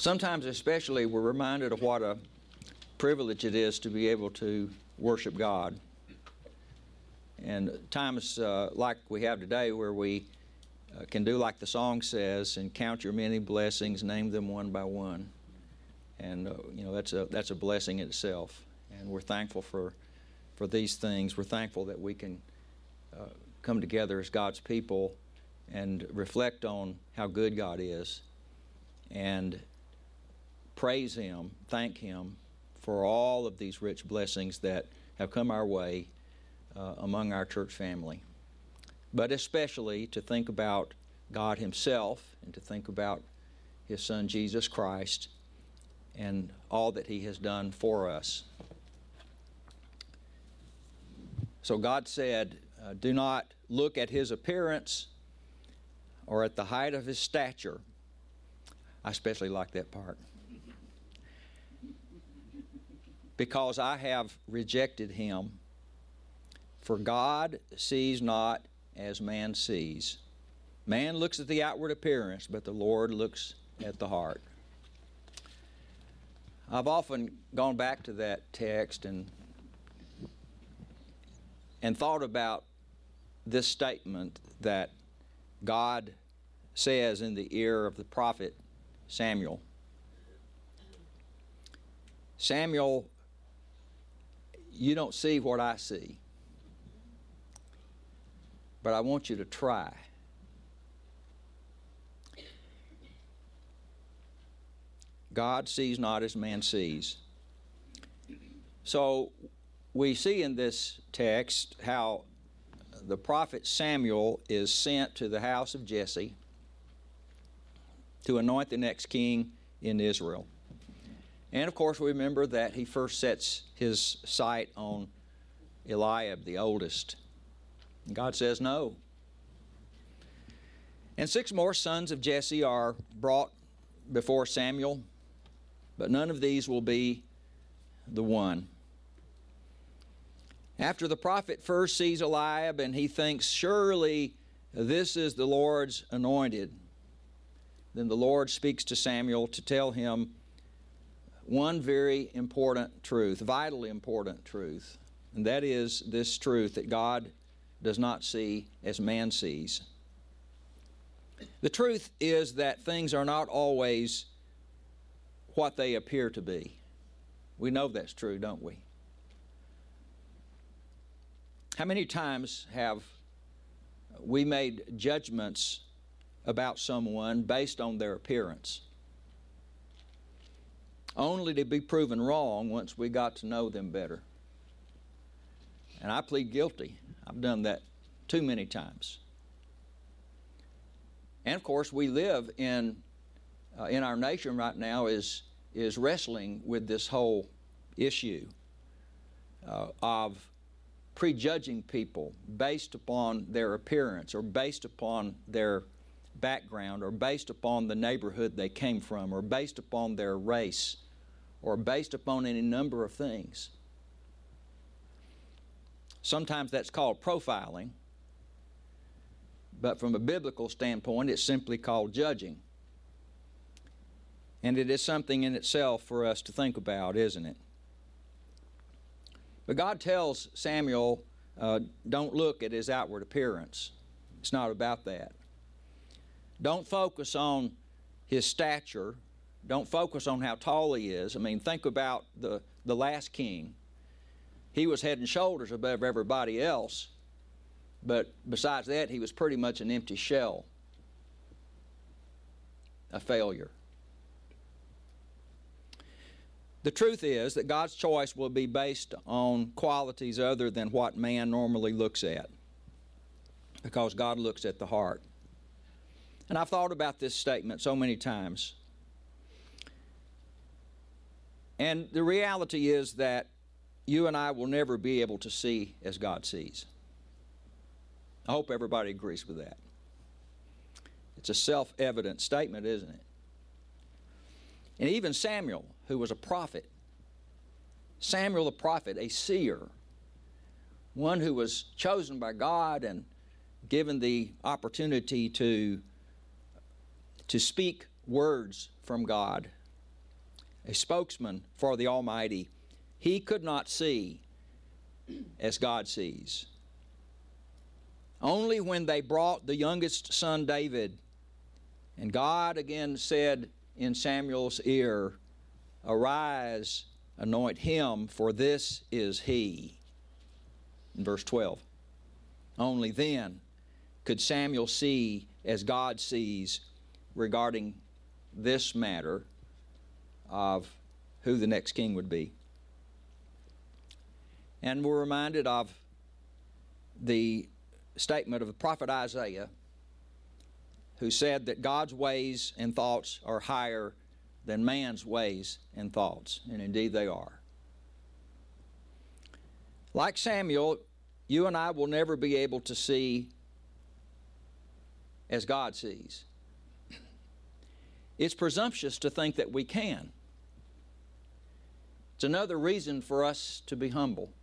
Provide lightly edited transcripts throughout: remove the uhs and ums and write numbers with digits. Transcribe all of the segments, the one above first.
Sometimes especially we're reminded of what a privilege it is to be able to worship God. And times like we have today where we can do like the song says and count your many blessings, name them one by one. And that's a blessing in itself. And we're thankful for these things. We're thankful that we can come together as God's people and reflect on how good God is and praise Him, thank Him for all of these rich blessings that have come our way among our church family. But especially to think about God Himself and to think about His Son Jesus Christ and all that He has done for us. So God said, do not look at His appearance or at the height of His stature. I especially like that part. Because I have rejected Him. For God sees not as man sees. Man looks at the outward appearance, but the Lord looks at the heart. I've often gone back to that text and thought about this statement that God says in the ear of the prophet Samuel. Samuel, you don't see what I see, but I want you to try. God sees not as man sees. So we see in this text how the prophet Samuel is sent to the house of Jesse to anoint the next king in Israel. And of course we remember that he first sets his sight on Eliab, the oldest. And God says no. And 6 more sons of Jesse are brought before Samuel, but none of these will be the one. After the prophet first sees Eliab and he thinks, surely this is the Lord's anointed, then the Lord speaks to Samuel to tell him one very important truth, vitally important truth, and that is this truth that God does not see as man sees. The truth is that things are not always what they appear to be. We know that's true, don't we? How many times have we made judgments about someone based on their appearance, only to be proven wrong once we got to know them better? And I plead guilty. I've done that too many times. And of course, we live in our nation right now is wrestling with this whole issue of prejudging people based upon their appearance or based upon their background or based upon the neighborhood they came from or based upon their race or based upon any number of things. Sometimes that's called profiling, but from a biblical standpoint it's simply called judging. And it is something in itself for us to think about, isn't it? But God tells Samuel, don't look at his outward appearance. It's not about that. Don't focus on his stature. Don't focus on how tall he is. I mean, think about the last king. He was head and shoulders above everybody else, but besides that, he was pretty much an empty shell, a failure. The truth is that God's choice will be based on qualities other than what man normally looks at, because God looks at the heart. And I've thought about this statement so many times. And the reality is that you and I will never be able to see as God sees. I hope everybody agrees with that. It's a self-evident statement, isn't it? And even Samuel, who was a prophet, Samuel the prophet, a seer, one who was chosen by God and given the opportunity to speak words from God a spokesman for the Almighty. He could not see as God sees. Only when they brought the youngest son David, and God again said in Samuel's ear, "Arise, anoint him, for this is he." In verse 12. Only then could Samuel see as God sees regarding this matter of who the next king would be. And we're reminded of the statement of the prophet Isaiah, who said that God's ways and thoughts are higher than man's ways and thoughts, and indeed they are. Like Samuel, you and I will never be able to see as God sees. It's presumptuous to think that we can. It's another reason for us to be humble.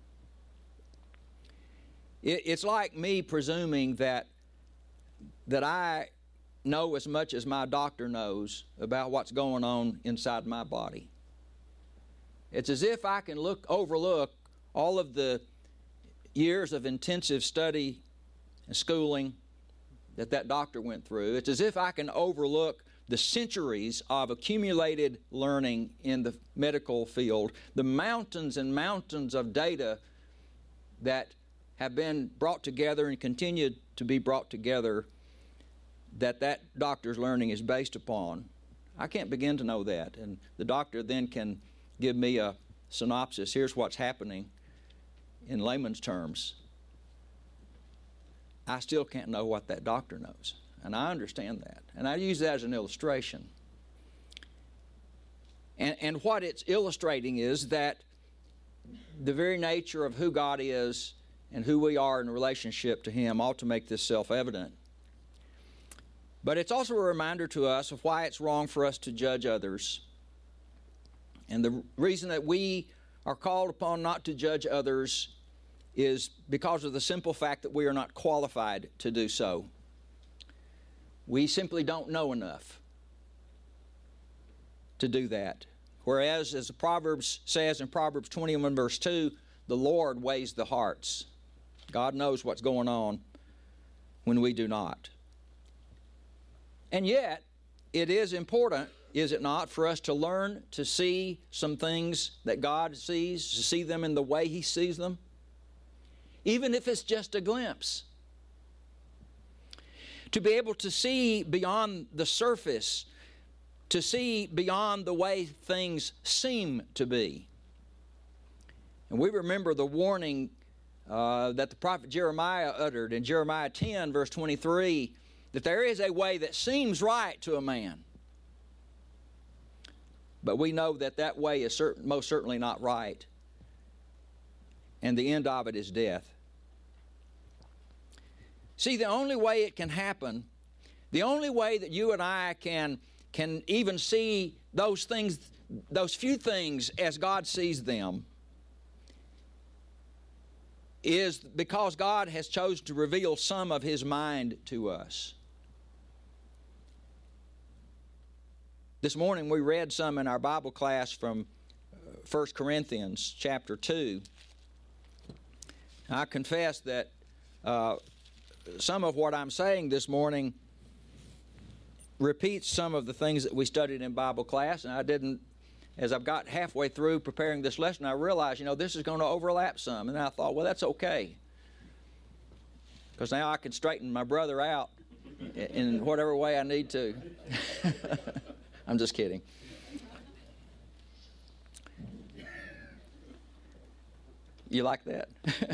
It's like me presuming that I know as much as my doctor knows about what's going on inside my body. It's as if I can overlook all of the years of intensive study and schooling that doctor went through. It's as if I can overlook the centuries of accumulated learning in the medical field, the mountains and mountains of data that have been brought together and continue to be brought together that doctor's learning is based upon. I can't begin to know that. And the doctor then can give me a synopsis. Here's what's happening in layman's terms. I still can't know what that doctor knows. And I understand that. And I use that as an illustration. And what it's illustrating is that the very nature of who God is and who we are in relationship to Him ought to make this self-evident. But it's also a reminder to us of why it's wrong for us to judge others. And the reason that we are called upon not to judge others is because of the simple fact that we are not qualified to do so. We simply don't know enough to do that. Whereas, as the Proverbs says in Proverbs 21 verse 2, the Lord weighs the hearts. God knows what's going on when we do not. And yet, it is important, is it not, for us to learn to see some things that God sees, to see them in the way He sees them, even if it's just a glimpse. To be able to see beyond the surface, to see beyond the way things seem to be. And we remember the warning that the prophet Jeremiah uttered in Jeremiah 10 verse 23, that there is a way that seems right to a man, but we know that that way is most certainly not right, and the end of it is death. See, the only way it can happen, the only way that you and I can even see those things, those few things as God sees them, is because God has chosen to reveal some of His mind to us. This morning we read some in our Bible class from 1 Corinthians chapter 2. I confess that some of what I'm saying this morning repeats some of the things that we studied in Bible class, and I didn't, as I've got halfway through preparing this lesson, I realized, this is going to overlap some, and I thought, well, that's okay, because now I can straighten my brother out in whatever way I need to. I'm just kidding. You like that?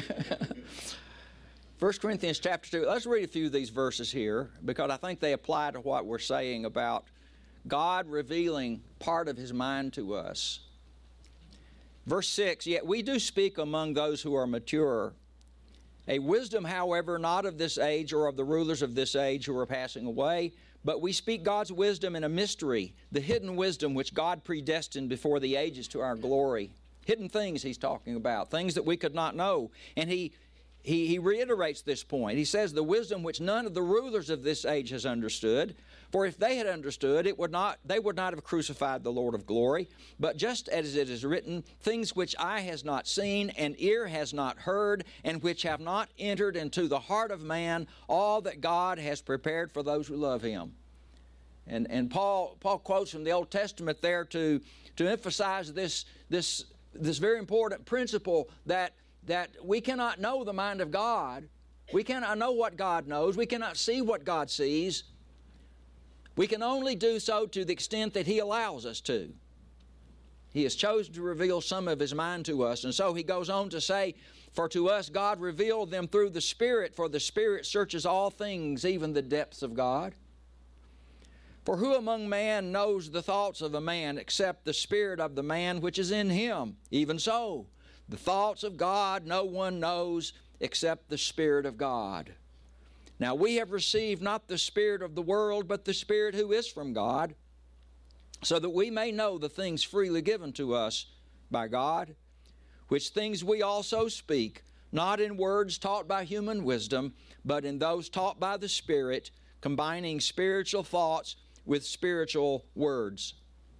1 Corinthians chapter 2. Let's read a few of these verses here, because I think they apply to what we're saying about God revealing part of His mind to us. Verse 6, yet we do speak among those who are mature, a wisdom, however, not of this age or of the rulers of this age who are passing away, but we speak God's wisdom in a mystery, the hidden wisdom which God predestined before the ages to our glory. Hidden things He's talking about, things that we could not know. And He he reiterates this point. He says, the wisdom which none of the rulers of this age has understood. For if they had understood, they would not have crucified the Lord of glory. But just as it is written, things which eye has not seen, and ear has not heard, and which have not entered into the heart of man, all that God has prepared for those who love Him. And Paul quotes from the Old Testament there to emphasize this very important principle that we cannot know the mind of God. We cannot know what God knows. We cannot see what God sees. We can only do so to the extent that He allows us to. He has chosen to reveal some of His mind to us. And so he goes on to say, for to us God revealed them through the Spirit, for the Spirit searches all things, even the depths of God. For who among man knows the thoughts of a man except the spirit of the man which is in him? Even so, the thoughts of God no one knows except the Spirit of God. Now we have received not the spirit of the world, but the Spirit who is from God, so that we may know the things freely given to us by God, which things we also speak, not in words taught by human wisdom, but in those taught by the Spirit, combining spiritual thoughts with spiritual words.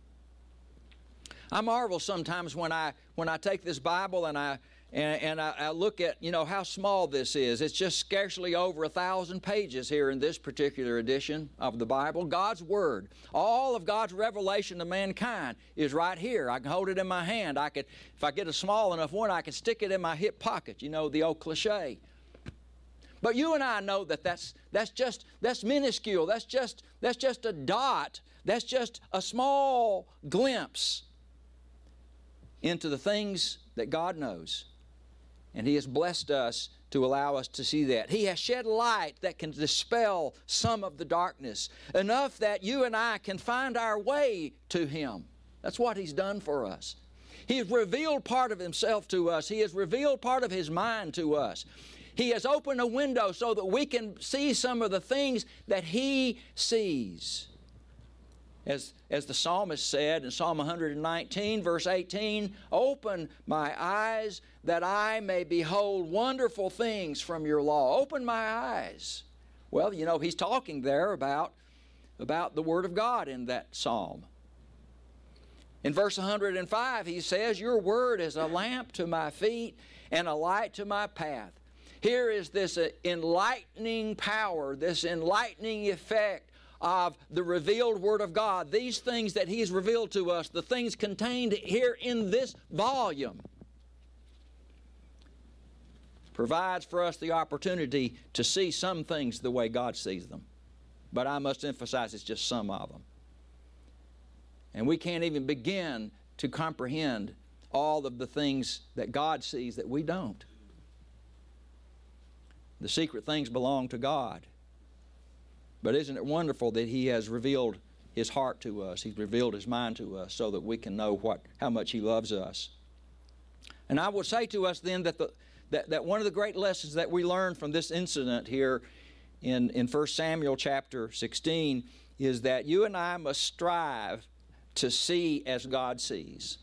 I marvel sometimes when I take this Bible and I look at, how small this is. It's just scarcely over 1,000 pages here in this particular edition of the Bible. God's Word, all of God's revelation to mankind is right here. I can hold it in my hand. If I get a small enough one, I can stick it in my hip pocket, the old cliche. But you and I know that's minuscule. That's just a dot. That's just a small glimpse into the things that God knows. And He has blessed us to allow us to see that. He has shed light that can dispel some of the darkness, enough that you and I can find our way to Him. That's what He's done for us. He has revealed part of Himself to us. He has revealed part of His mind to us. He has opened a window so that we can see some of the things that He sees. As the psalmist said in Psalm 119, verse 18, open my eyes that I may behold wonderful things from your law. Open my eyes. Well, he's talking there about the Word of God in that psalm. In verse 105, he says, your Word is a lamp to my feet and a light to my path. Here is this enlightening power, this enlightening effect of the revealed Word of God. These things that He's revealed to us, the things contained here in this volume, provides for us the opportunity to see some things the way God sees them. But I must emphasize it's just some of them. And we can't even begin to comprehend all of the things that God sees that we don't. The secret things belong to God. But isn't it wonderful that He has revealed His heart to us? He's revealed His mind to us so that we can know how much He loves us. And I would say to us then that one of the great lessons that we learn from this incident here in 1 Samuel chapter 16 is that you and I must strive to see as God sees.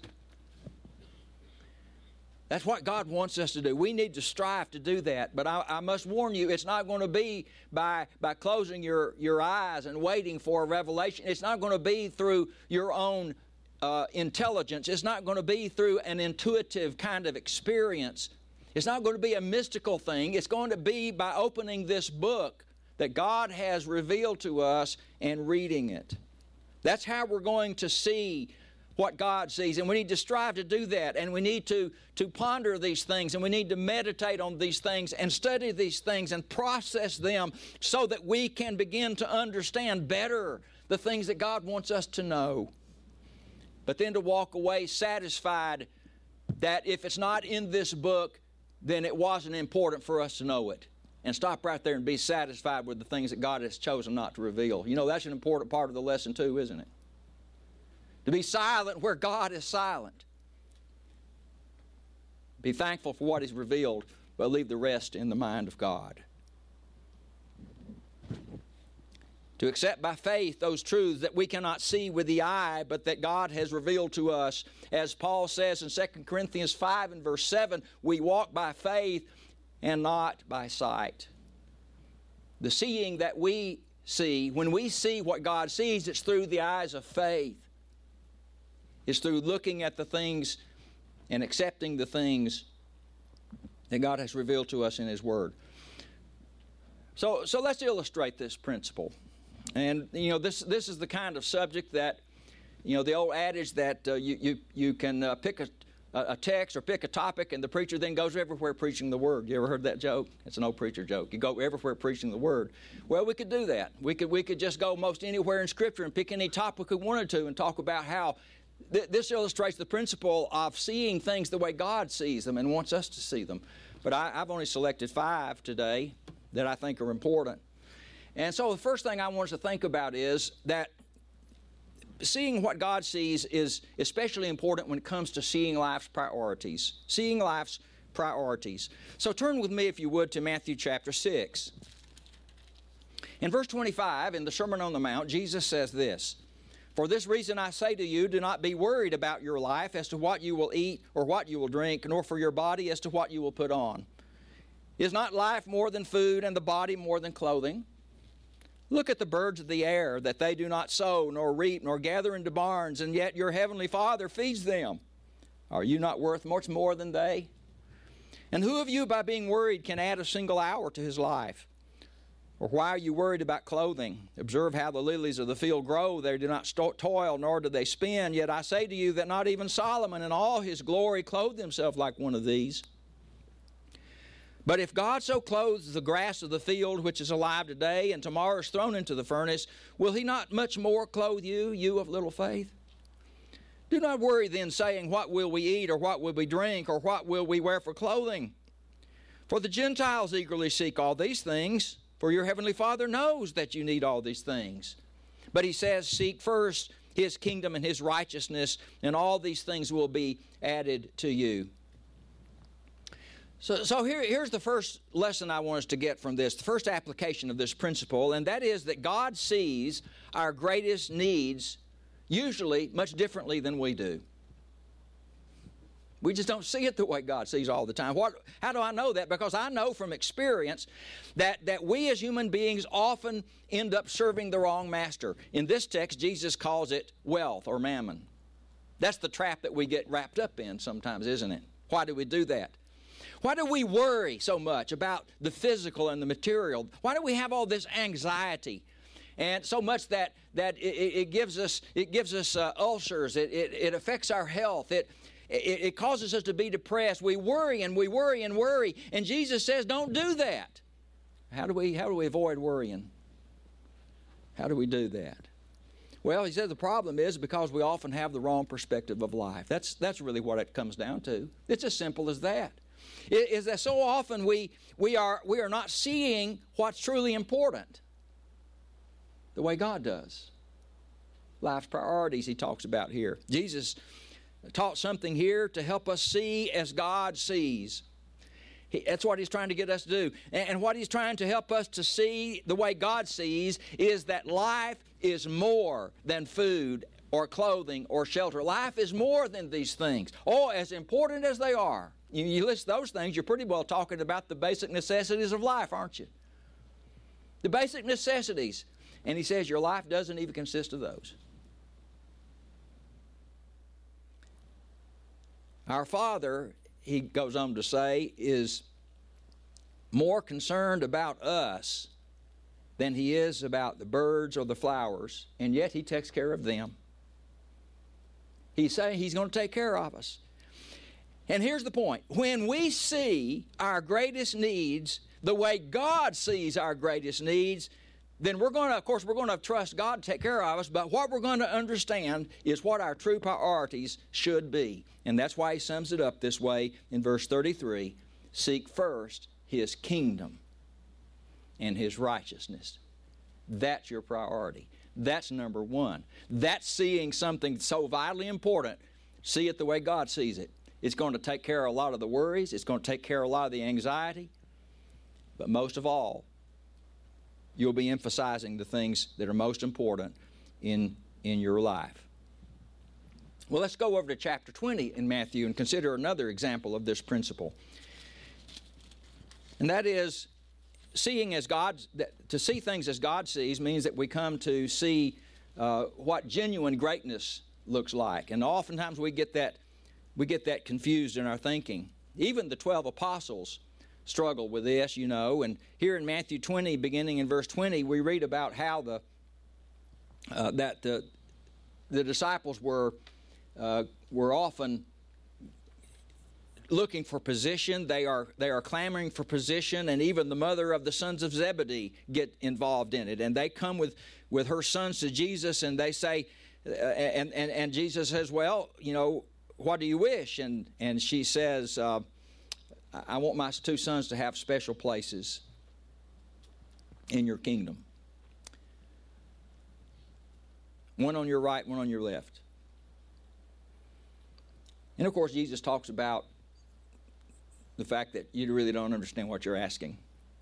That's what God wants us to do. We need to strive to do that. But I must warn you, it's not going to be by closing your eyes and waiting for a revelation. It's not going to be through your own intelligence. It's not going to be through an intuitive kind of experience. It's not going to be a mystical thing. It's going to be by opening this book that God has revealed to us and reading it. That's how we're going to see what God sees, and we need to strive to do that, and we need to ponder these things, and we need to meditate on these things and study these things and process them so that we can begin to understand better the things that God wants us to know. But then to walk away satisfied that if it's not in this book, then it wasn't important for us to know it. And stop right there and be satisfied with the things that God has chosen not to reveal. That's an important part of the lesson too, isn't it? To be silent where God is silent. Be thankful for what He's revealed, but leave the rest in the mind of God. To accept by faith those truths that we cannot see with the eye, but that God has revealed to us. As Paul says in 2 Corinthians 5 and verse 7, we walk by faith and not by sight. The seeing that we see, when we see what God sees, it's through the eyes of faith. It's through looking at the things and accepting the things that God has revealed to us in His Word. So let's illustrate this principle. And, this is the kind of subject that, the old adage that you can pick a text or pick a topic, and the preacher then goes everywhere preaching the Word. You ever heard that joke? It's an old preacher joke. You go everywhere preaching the Word. Well, we could do that. We could just go most anywhere in Scripture and pick any topic we wanted to and talk about how this illustrates the principle of seeing things the way God sees them and wants us to see them. But I've only selected 5 today that I think are important. And so the first thing I want us to think about is that seeing what God sees is especially important when it comes to seeing life's priorities. Seeing life's priorities. So turn with me, if you would, to Matthew chapter 6. In verse 25, in the Sermon on the Mount, Jesus says this, "For this reason I say to you, do not be worried about your life as to what you will eat or what you will drink, nor for your body as to what you will put on. Is not life more than food, and the body more than clothing? Look at the birds of the air, that they do not sow, nor reap, nor gather into barns, and yet your heavenly Father feeds them. Are you not worth much more than they? And who of you, by being worried, can add a single hour to his life? Or why are you worried about clothing? Observe how the lilies of the field grow. They do not toil, nor do they spin. Yet I say to you that not even Solomon in all his glory clothed himself like one of these. But if God so clothes the grass of the field, which is alive today, and tomorrow is thrown into the furnace, will He not much more clothe you, you of little faith? Do not worry then, saying, what will we eat, or what will we drink, or what will we wear for clothing? For the Gentiles eagerly seek all these things, for your heavenly Father knows that you need all these things. But He says, seek first His kingdom and His righteousness, and all these things will be added to you." So here's the first lesson I want us to get from this, the first application of this principle, and that is that God sees our greatest needs usually much differently than we do. We just don't see it the way God sees all the time. How do I know that? Because I know from experience that we as human beings often end up serving the wrong master. In this text, Jesus calls it wealth or mammon. That's the trap that we get wrapped up in sometimes, isn't it? Why do we do that? Why do we worry so much about the physical and the material? Why do we have all this anxiety? And so much that it gives us ulcers. It affects our health. It causes us to be depressed. We worry and we worry and worry. And Jesus says, don't do that. How do we avoid worrying? How do we do that? Well, He says the problem is because we often have the wrong perspective of life. That's really what it comes down to. It's as simple as that. Is that so often we are not seeing what's truly important the way God does. Life's priorities He talks about here. Jesus taught something here to help us see as God sees. That's what He's trying to get us to do. And what He's trying to help us to see the way God sees is that life is more than food or clothing or shelter. Life is more than these things. Oh, as important as they are. You list those things, you're pretty well talking about the basic necessities of life, aren't you? The basic necessities. And He says your life doesn't even consist of those. Our Father, He goes on to say, is more concerned about us than He is about the birds or the flowers, and yet He takes care of them. He's saying He's going to take care of us. And here's the point. When we see our greatest needs the way God sees our greatest needs, then we're going to trust God to take care of us, but what we're going to understand is what our true priorities should be. And that's why He sums it up this way in verse 33. Seek first His kingdom and His righteousness. That's your priority. That's number one. That's seeing something so vitally important. See it the way God sees it. It's going to take care of a lot of the worries. It's going to take care of a lot of the anxiety. But most of all, you'll be emphasizing the things that are most important in your life. Well, let's go over to chapter 20 in Matthew and consider another example of this principle. And that is, to see things as God sees means that we come to see what genuine greatness looks like. And oftentimes we get that confused in our thinking. Even the 12 apostles struggle with this, you know. And here in Matthew 20, beginning in verse 20, we read about how the disciples were often looking for position. They are clamoring for position, and even the mother of the sons of Zebedee get involved in it. And they come with her sons to Jesus, and they say, and Jesus says, well, you know, what do you wish? And she says, I want my two sons to have special places in your kingdom. One on your right, one on your left. And of course, Jesus talks about the fact that you really don't understand what you're asking.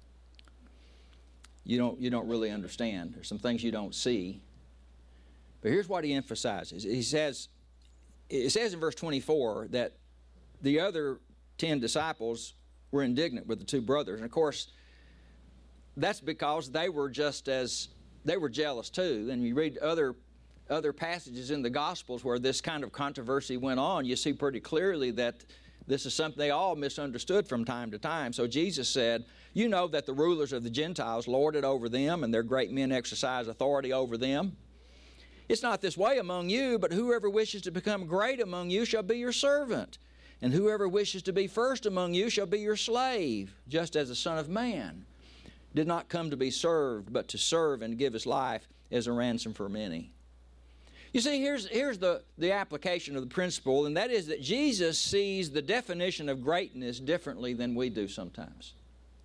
You don't really understand. There's some things you don't see. But here's what he emphasizes. It says in verse 24 that the other 10 disciples were indignant with the two brothers. And of course, that's because they were jealous too. And you read other passages in the Gospels where this kind of controversy went on, you see pretty clearly that this is something they all misunderstood from time to time. So Jesus said, you know that the rulers of the Gentiles lord it over them, and their great men exercise authority over them. It's not this way among you, but whoever wishes to become great among you shall be your servant. And whoever wishes to be first among you shall be your slave, just as the Son of Man did not come to be served, but to serve and give his life as a ransom for many. You see, here's the application of the principle, and that is that Jesus sees the definition of greatness differently than we do sometimes.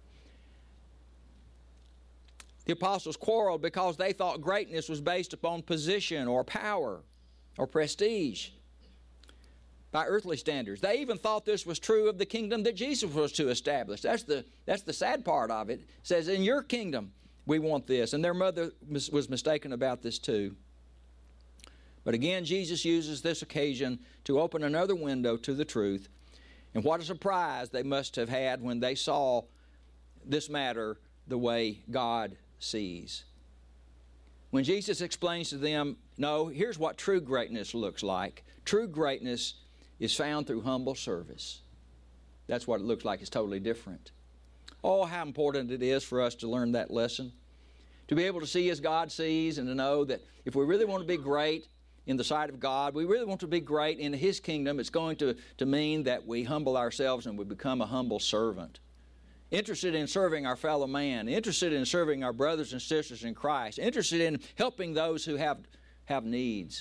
The apostles quarreled because they thought greatness was based upon position or power or prestige by earthly standards. They even thought this was true of the kingdom that Jesus was to establish. That's the sad part of it. It says, in your kingdom, we want this. And their mother was mistaken about this too. But again, Jesus uses this occasion to open another window to the truth. And what a surprise they must have had when they saw this matter the way God sees. When Jesus explains to them, no, here's what true greatness looks like. True greatness is found through humble service. That's what it looks like. It's totally different. Oh, how important it is for us to learn that lesson. To be able to see as God sees, and to know that if we really want to be great in the sight of God, we really want to be great in His kingdom, it's going to mean that we humble ourselves and we become a humble servant. Interested in serving our fellow man, interested in serving our brothers and sisters in Christ, interested in helping those who have needs.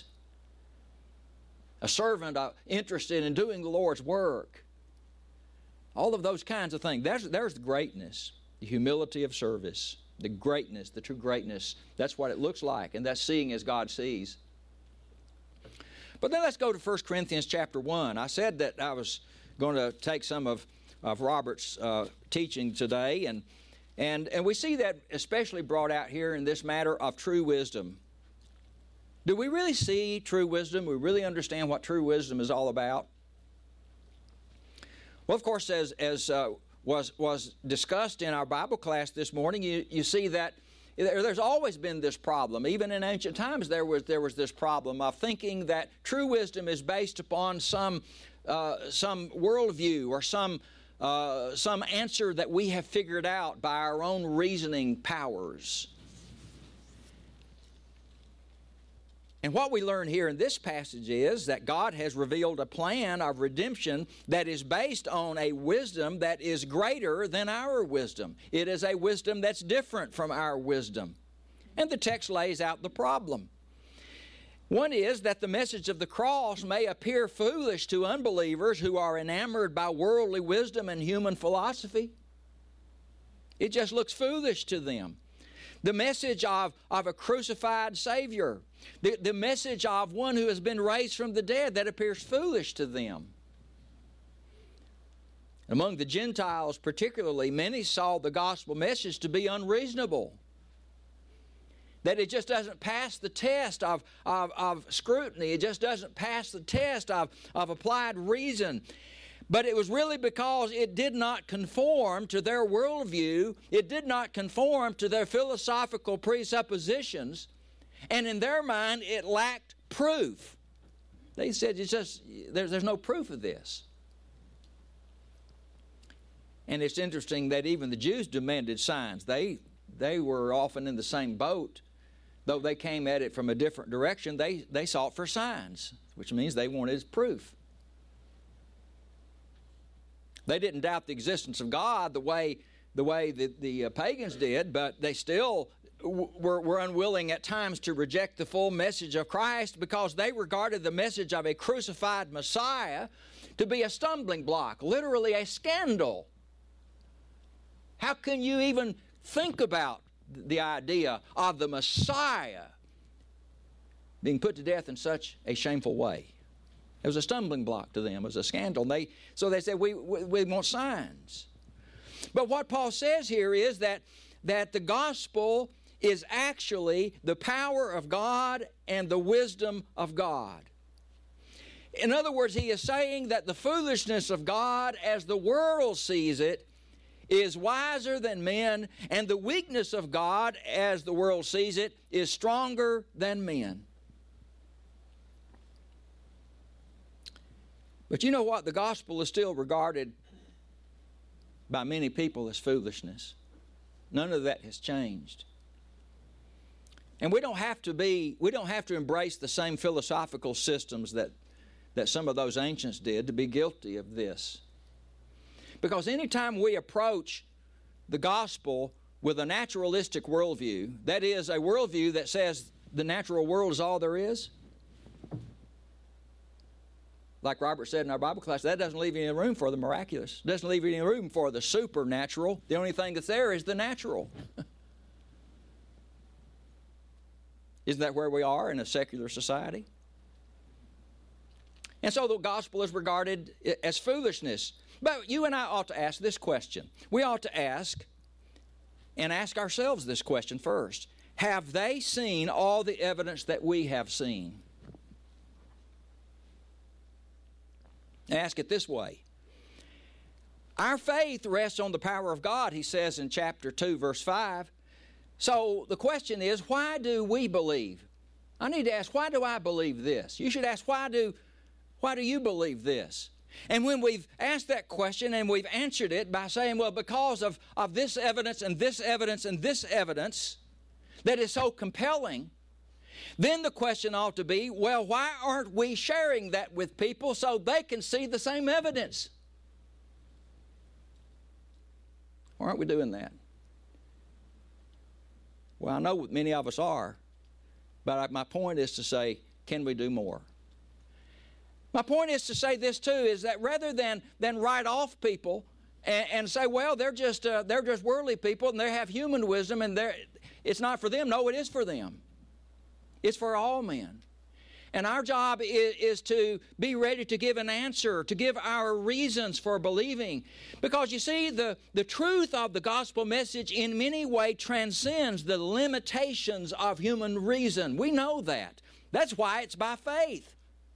A servant interested in doing the Lord's work. All of those kinds of things. There's the greatness, the humility of service, the greatness, the true greatness. That's what it looks like, and that's seeing as God sees. But then let's go to 1 Corinthians chapter 1. I said that I was going to take some of Robert's teaching today, and we see that especially brought out here in this matter of true wisdom. Do we really see true wisdom? We really understand what true wisdom is all about? Well, of course, as was discussed in our Bible class this morning, you see that there's always been this problem. Even in ancient times, there was this problem of thinking that true wisdom is based upon some worldview or some answer that we have figured out by our own reasoning powers. And what we learn here in this passage is that God has revealed a plan of redemption that is based on a wisdom that is greater than our wisdom. It is a wisdom that's different from our wisdom. And the text lays out the problem. One is that the message of the cross may appear foolish to unbelievers who are enamored by worldly wisdom and human philosophy. It just looks foolish to them. The message of a crucified Savior, the message of one who has been raised from the dead, that appears foolish to them. Among the Gentiles particularly, many saw the gospel message to be unreasonable. That it just doesn't pass the test of scrutiny. It just doesn't pass the test of applied reason. But it was really because it did not conform to their worldview. It did not conform to their philosophical presuppositions. And in their mind, it lacked proof. They said, it's just, there's no proof of this. And it's interesting that even the Jews demanded signs. They were often in the same boat. Though they came at it from a different direction, they sought for signs, which means they wanted proof. They didn't doubt the existence of God the way that the pagans did, but they still were unwilling at times to reject the full message of Christ because they regarded the message of a crucified Messiah to be a stumbling block, literally a scandal. How can you even think about the idea of the Messiah being put to death in such a shameful way? It was a stumbling block to them. It was a scandal. So they said, we want signs. But what Paul says here is that the gospel is actually the power of God and the wisdom of God. In other words, he is saying that the foolishness of God as the world sees it is wiser than men, and the weakness of God as the world sees it is stronger than men. But you know what? The gospel is still regarded by many people as foolishness. None of that has changed. And we don't have to embrace the same philosophical systems that some of those ancients did to be guilty of this. Because anytime we approach the gospel with a naturalistic worldview, that is, a worldview that says the natural world is all there is, like Robert said in our Bible class, that doesn't leave any room for the miraculous. It doesn't leave any room for the supernatural. The only thing that's there is the natural. Isn't that where we are in a secular society? And so the gospel is regarded as foolishness. But you and I ought to ask this question. We ought to ask ourselves this question first. Have they seen all the evidence that we have seen? Ask it this way. Our faith rests on the power of God, he says in chapter 2, verse 5. So the question is, why do we believe? I need to ask, why do I believe this? You should ask, why do you believe this? And when we've asked that question and we've answered it by saying, well, because of this evidence and this evidence and this evidence that is so compelling, then the question ought to be, well, why aren't we sharing that with people so they can see the same evidence? Why aren't we doing that? Well, I know many of us are, but my point is to say, can we do more? My point is to say this too, is that rather than write off people and say, well, they're just worldly people and they have human wisdom and it's not for them. No, it is for them. It's for all men. And our job is to be ready to give an answer, to give our reasons for believing. Because you see, the truth of the gospel message in many ways transcends the limitations of human reason. We know that. That's why it's by faith.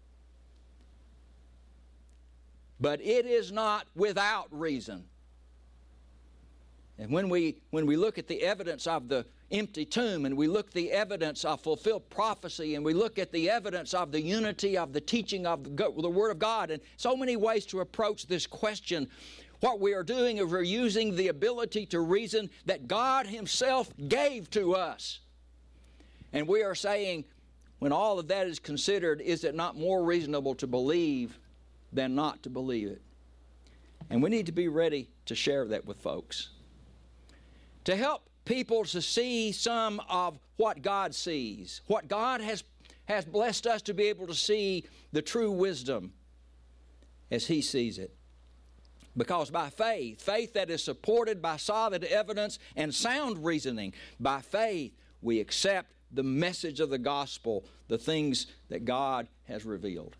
But it is not without reason. And when we look at the evidence of the empty tomb, and we look at the evidence of fulfilled prophecy, and we look at the evidence of the unity of the teaching of the Word of God, and so many ways to approach this question, what we are doing is we're using the ability to reason that God Himself gave to us. And we are saying, when all of that is considered, is it not more reasonable to believe than not to believe it? And we need to be ready to share that with folks. To help people to see some of what God sees. What God has blessed us to be able to see the true wisdom as He sees it. Because by faith that is supported by solid evidence and sound reasoning, by faith we accept the message of the gospel, the things that God has revealed.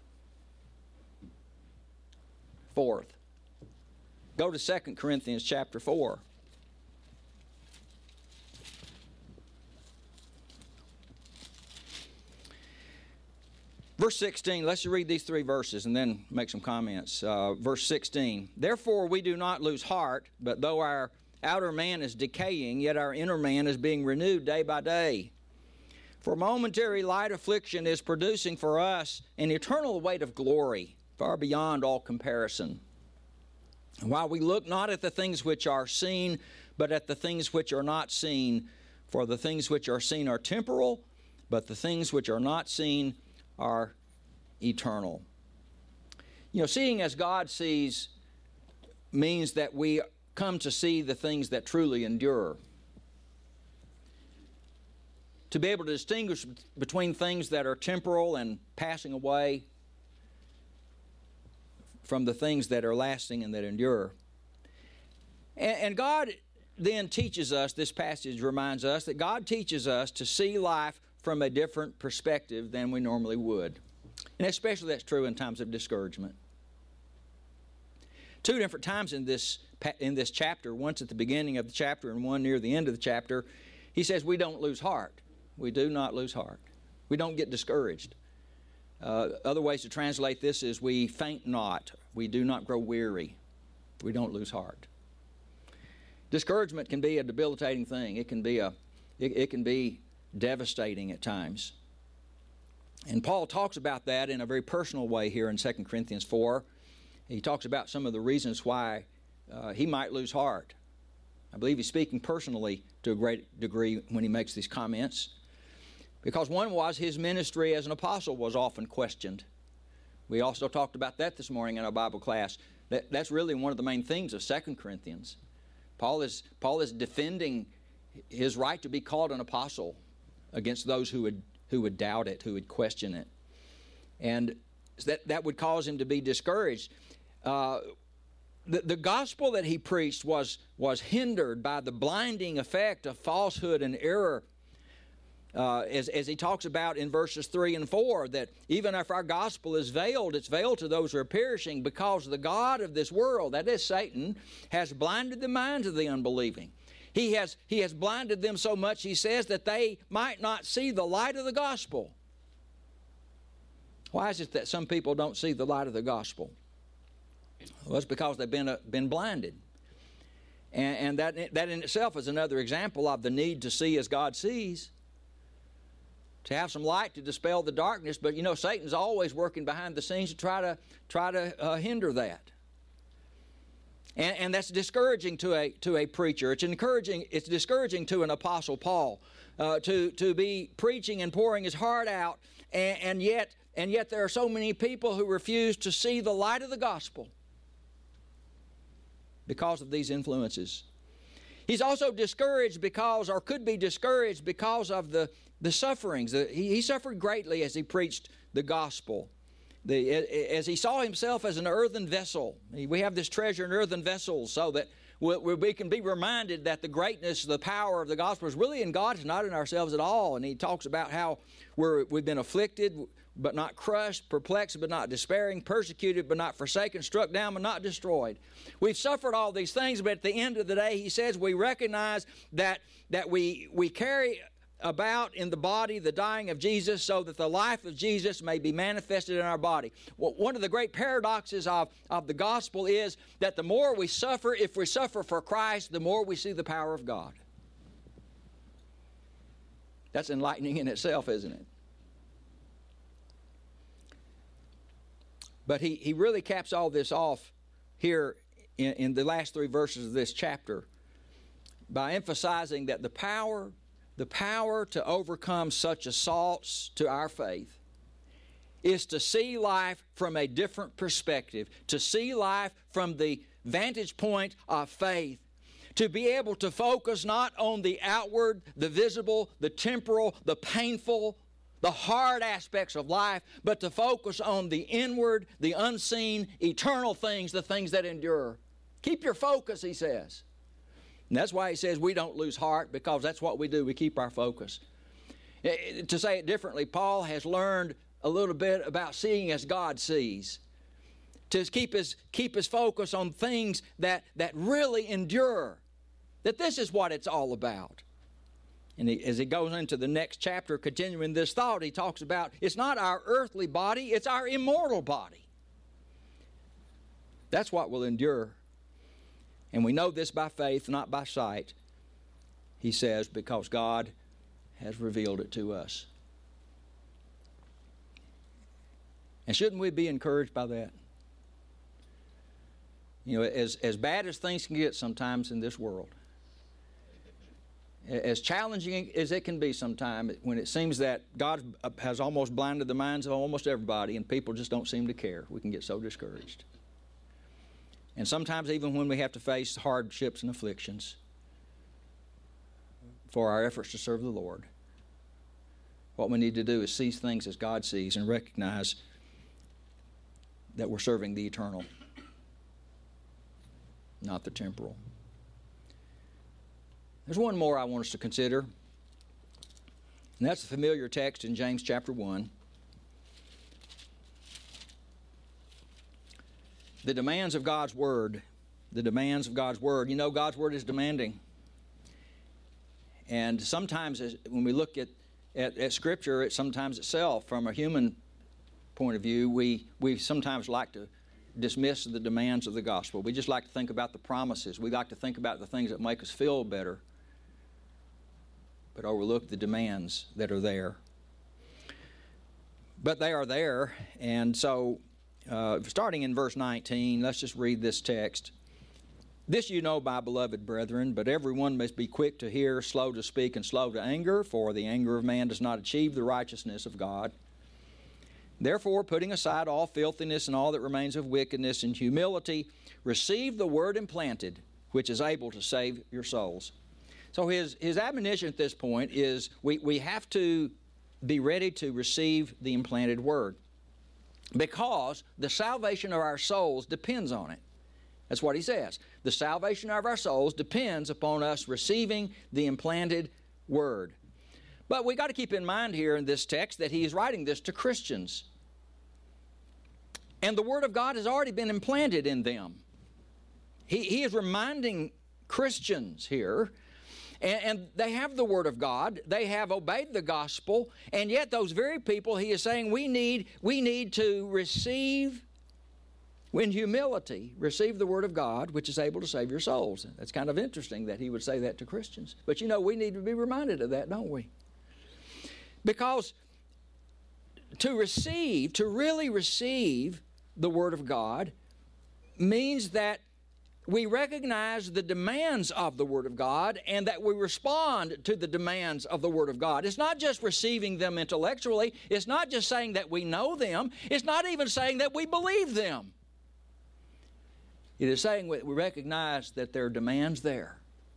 Fourth, go to 2 Corinthians chapter 4. Verse 16, let's read these 3 verses and then make some comments. Verse 16, therefore we do not lose heart, but though our outer man is decaying, yet our inner man is being renewed day by day. For momentary light affliction is producing for us an eternal weight of glory, far beyond all comparison. While we look not at the things which are seen, but at the things which are not seen, for the things which are seen are temporal, but the things which are not seen are eternal. You know, seeing as God sees means that we come to see the things that truly endure. To be able to distinguish between things that are temporal and passing away from the things that are lasting and that endure. And God then teaches us, this passage reminds us, that God teaches us to see life from a different perspective than we normally would. And especially that's true in times of discouragement. 2 different times in this chapter, once at the beginning of the chapter and one near the end of the chapter, he says we don't lose heart. We do not lose heart. We don't get discouraged. Other ways to translate this is we faint not. We do not grow weary. We don't lose heart. Discouragement can be a debilitating thing. It can be devastating at times. And Paul talks about that in a very personal way here in 2 Corinthians 4. He talks about some of the reasons why he might lose heart. I believe he's speaking personally to a great degree when he makes these comments. Because one was his ministry as an apostle was often questioned. We also talked about that this morning in our Bible class. That's really one of the main things of 2 Corinthians. Paul is defending his right to be called an apostle against those who would doubt it, who would question it. And that would cause him to be discouraged. The gospel that he preached was hindered by the blinding effect of falsehood and error. As he talks about in verses 3 and 4, that even if our gospel is veiled, it's veiled to those who are perishing because the God of this world, that is Satan, has blinded the minds of the unbelieving. He has blinded them so much, he says, that they might not see the light of the gospel. Why is it that some people don't see the light of the gospel? Well, it's because they've been blinded. And that in itself is another example of the need to see as God sees. To have some light to dispel the darkness, but you know Satan's always working behind the scenes to try to hinder that. And that's discouraging to a preacher. It's discouraging to an apostle Paul to be preaching and pouring his heart out, and yet there are so many people who refuse to see the light of the gospel because of these influences. He's also discouraged because, or could be discouraged because of the sufferings. He suffered greatly as he preached the gospel. As he saw himself as an earthen vessel. We have this treasure in earthen vessels so that we can be reminded that the greatness, the power of the gospel is really in God, it's not in ourselves at all. And he talks about how we've been afflicted but not crushed, perplexed but not despairing, persecuted but not forsaken, struck down but not destroyed. We've suffered all these things, but at the end of the day, he says we recognize that we carry about in the body the dying of Jesus so that the life of Jesus may be manifested in our body. Well, one of the great paradoxes of the gospel is that the more we suffer, if we suffer for Christ, the more we see the power of God. That's enlightening in itself, isn't it? But he really caps all this off here in the last 3 verses of this chapter by emphasizing that the power to overcome such assaults to our faith is to see life from a different perspective, to see life from the vantage point of faith, to be able to focus not on the outward, the visible, the temporal, the painful, the hard aspects of life, but to focus on the inward, the unseen, eternal things, the things that endure. Keep your focus, he says. And that's why he says we don't lose heart, because that's what we do. We keep our focus. To say it differently, Paul has learned a little bit about seeing as God sees. To keep his focus on things that really endure. That this is what it's all about. And as he goes into the next chapter, continuing this thought, he talks about it's not our earthly body, it's our immortal body. That's what will endure. And we know this by faith, not by sight, he says, because God has revealed it to us. And shouldn't we be encouraged by that? You know, as bad as things can get sometimes in this world, as challenging as it can be sometimes, when it seems that God has almost blinded the minds of almost everybody and people just don't seem to care, we can get so discouraged. And sometimes even when we have to face hardships and afflictions for our efforts to serve the Lord, what we need to do is see things as God sees and recognize that we're serving the eternal, not the temporal. There's one more I want us to consider, and that's a familiar text in James chapter 1. The demands of God's Word. The demands of God's Word. You know, God's Word is demanding. And sometimes when we look at Scripture, it sometimes itself, from a human point of view, we sometimes like to dismiss the demands of the gospel. We just like to think about the promises. We like to think about the things that make us feel better, but overlook the demands that are there. But they are there, and so starting in verse 19, let's just read this text. This you know, my beloved brethren, but everyone must be quick to hear, slow to speak, and slow to anger, for the anger of man does not achieve the righteousness of God. Therefore, putting aside all filthiness and all that remains of wickedness and humility, receive the word implanted, which is able to save your souls. So his admonition at this point is we have to be ready to receive the implanted word, because the salvation of our souls depends on it. That's what he says. The salvation of our souls depends upon us receiving the implanted word. But we got to keep in mind here in this text that he is writing this to Christians. And the Word of God has already been implanted in them. He is reminding Christians here, and they have the Word of God. They have obeyed the gospel, and yet those very people, he is saying, we need to receive, in humility, receive the Word of God, which is able to save your souls. That's kind of interesting that he would say that to Christians. But you know, we need to be reminded of that, don't we? Because to really receive the Word of God means that we recognize the demands of the Word of God and that we respond to the demands of the Word of God. It's not just receiving them intellectually. It's not just saying that we know them. It's not even saying that we believe them. It is saying we recognize that there are demands there.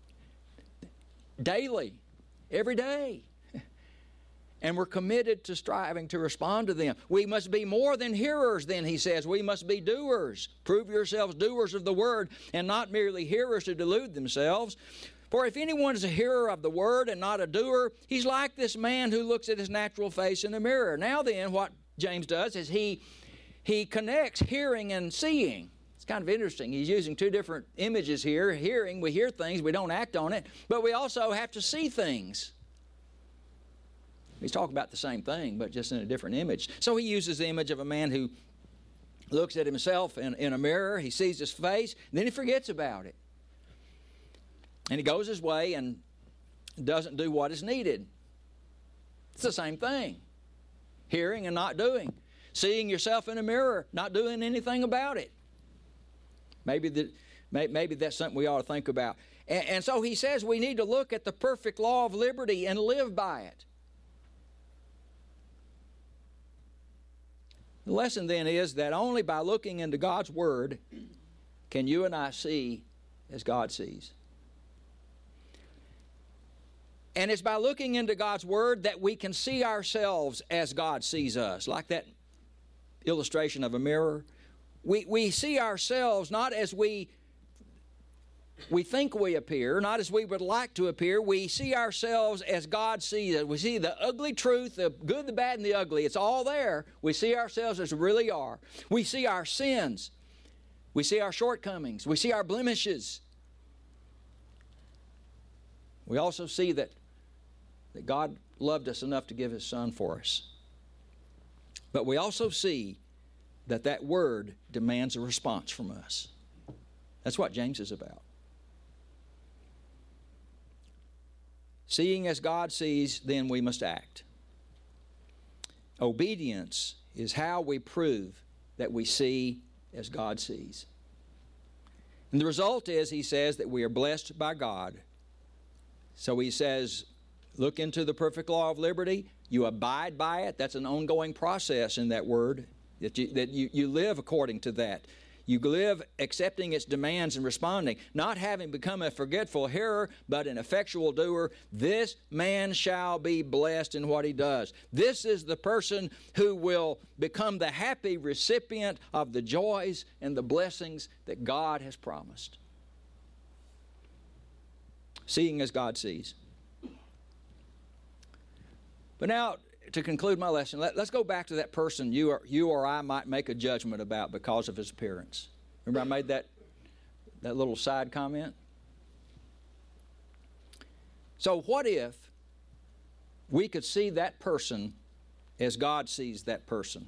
Daily, every day. And we're committed to striving to respond to them. We must be more than hearers, then, he says. We must be doers. Prove yourselves doers of the word, and not merely hearers to delude themselves. For if anyone is a hearer of the word and not a doer, he's like this man who looks at his natural face in a mirror. Now then, what James does is he connects hearing and seeing. It's kind of interesting. He's using two different images here. Hearing, we hear things, we don't act on it, but we also have to see things. He's talking about the same thing, but just in a different image. So he uses the image of a man who looks at himself in a mirror. He sees his face, and then he forgets about it. And he goes his way and doesn't do what is needed. It's the same thing. Hearing and not doing. Seeing yourself in a mirror, not doing anything about it. Maybe that's something we ought to think about. And so he says we need to look at the perfect law of liberty and live by it. The lesson then is that only by looking into God's Word can you and I see as God sees. And it's by looking into God's Word that we can see ourselves as God sees us. Like that illustration of a mirror. We see ourselves not as we think we appear, not as we would like to appear. We see ourselves as God sees us. We see the ugly truth, the good, the bad, and the ugly. It's all there. We see ourselves as we really are. We see our sins. We see our shortcomings. We see our blemishes. We also see that that God loved us enough to give His Son for us. But we also see that that Word demands a response from us. That's what James is about. Seeing as God sees, then we must act. Obedience is how we prove that we see as God sees. And the result is, he says, that we are blessed by God. So he says, look into the perfect law of liberty. You abide by it. That's an ongoing process in that word, that you live according to that. You live accepting its demands and responding, not having become a forgetful hearer, but an effectual doer. This man shall be blessed in what he does. This is the person who will become the happy recipient of the joys and the blessings that God has promised. Seeing as God sees. But now, to conclude my lesson, let's go back to that person you or I might make a judgment about because of his appearance. Remember I made that little side comment? So what if we could see that person as God sees that person?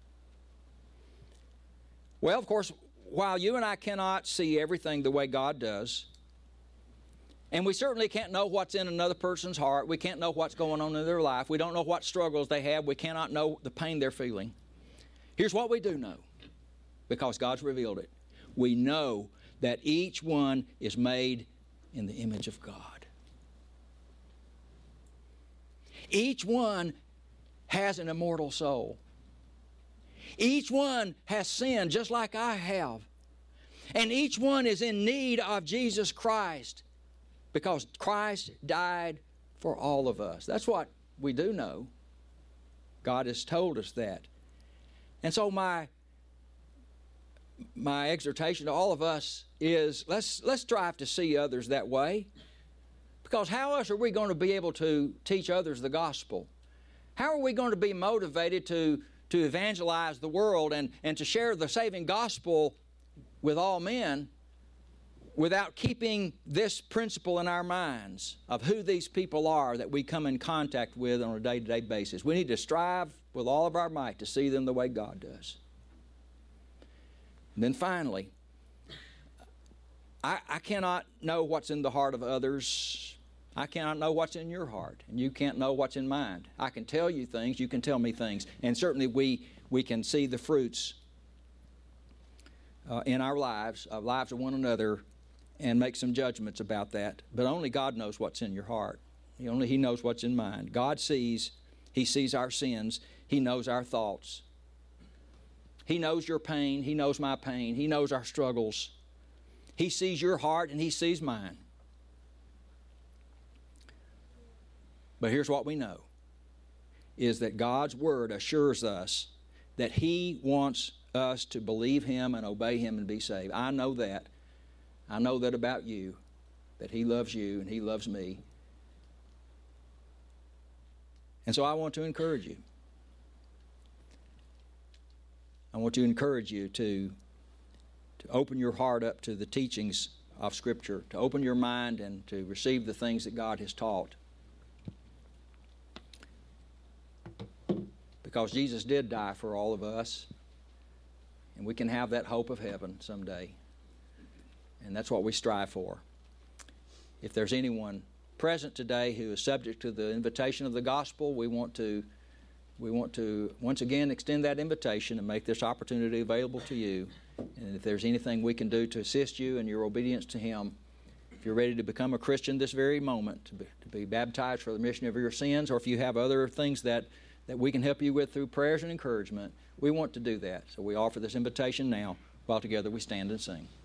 Well, of course, while you and I cannot see everything the way God does, and we certainly can't know what's in another person's heart. We can't know what's going on in their life. We don't know what struggles they have. We cannot know the pain they're feeling. Here's what we do know, because God's revealed it. We know that each one is made in the image of God. Each one has an immortal soul. Each one has sinned just like I have. And each one is in need of Jesus Christ, because Christ died for all of us. That's what we do know. God has told us that. And so my exhortation to all of us is, let's strive to see others that way. Because how else are we going to be able to teach others the gospel? How are we going to be motivated to evangelize the world and to share the saving gospel with all men without keeping this principle in our minds of who these people are that we come in contact with on a day-to-day basis? We need to strive with all of our might to see them the way God does. And then finally, I cannot know what's in the heart of others. I cannot know what's in your heart, and you can't know what's in mine. I can tell you things, you can tell me things, and certainly we can see the fruits in our lives of one another, and make some judgments about that. But only God knows what's in your heart. Only He knows what's in mine. God sees. He sees our sins. He knows our thoughts. He knows your pain. He knows my pain. He knows our struggles. He sees your heart and He sees mine. But here's what we know, is that God's Word assures us that He wants us to believe Him and obey Him and be saved. I know that. I know that about you, that He loves you and He loves me. And so I want to encourage you. I want to encourage you to open your heart up to the teachings of Scripture, to open your mind and to receive the things that God has taught. Because Jesus did die for all of us, and we can have that hope of heaven someday. And that's what we strive for. If there's anyone present today who is subject to the invitation of the gospel, we want to once again extend that invitation and make this opportunity available to you. And if there's anything we can do to assist you in your obedience to Him, if you're ready to become a Christian this very moment, to be baptized for the remission of your sins, or if you have other things that we can help you with through prayers and encouragement, we want to do that. So we offer this invitation now while together we stand and sing.